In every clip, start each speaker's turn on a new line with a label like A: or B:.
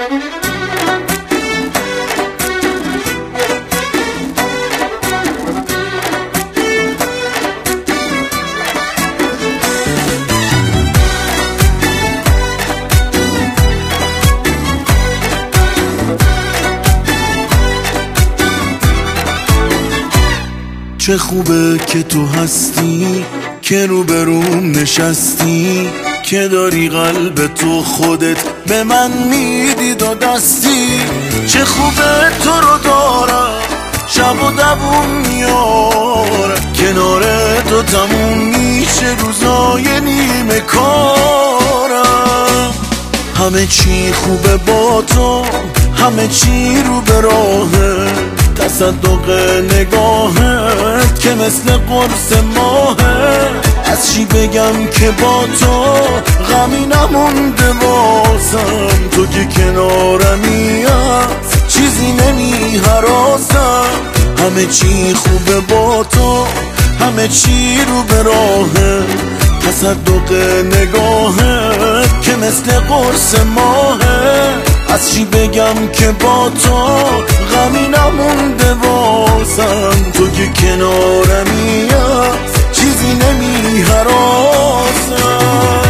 A: چه خوبه که تو هستی، که روبروم نشستی، که داری قلب تو خودت به من میدی دو دستی. چه خوبه تو رو دارم، شب و دوون میارم، کنار تو تموم میشه روزای نیمه کارم. همه چی خوبه با تو، همه چی رو به راهه، تصدق نگاهت که مثل قرص ماهه. از چی بگم که با تو غمی نمونده واسم، تو که کنارمی هست چیزی نمی هراسم. همه چی خوبه با تو، همه چی رو به راهه، تصدق نگاهت که مثل قرص ماهه. از چی بگم که با تو غمی نمونده واسم، تو که کنارمی هست چیزی نمی هراسم.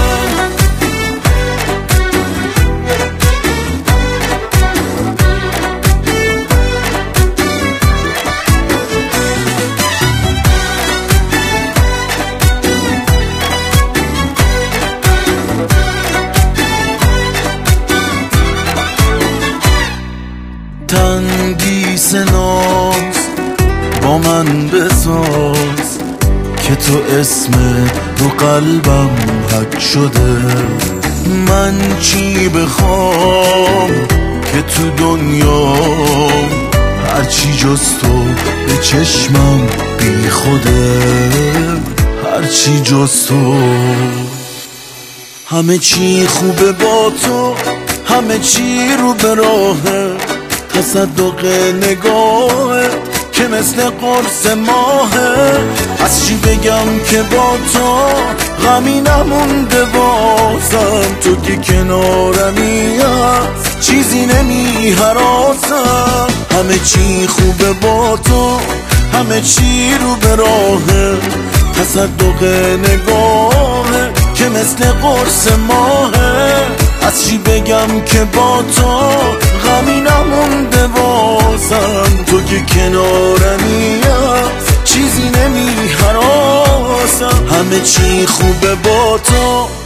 A: تندیس ناز با من بساز، که تو اسم رو قلبم حک شده. من چی بخوام که تو دنیا هرچی جز تو به چشمم بی خوده، هرچی جز تو. همه چی خوبه با تو، همه چی رو به راهه، تصدق نگاهت که مثل قرص ماهه. از چی بگم که با تو غمی نمونده بازم، تو که کنارمی هست چیزی نمی هراسم. همه چی خوبه با تو، همه چی رو به راهه، تصدق نگاهه که مثل قرص ماهه. از چی بگم که با تو غمی نمونده واسم، تو که کنارمی هست چیزی نمی هراسم. همه چی خوبه با تو،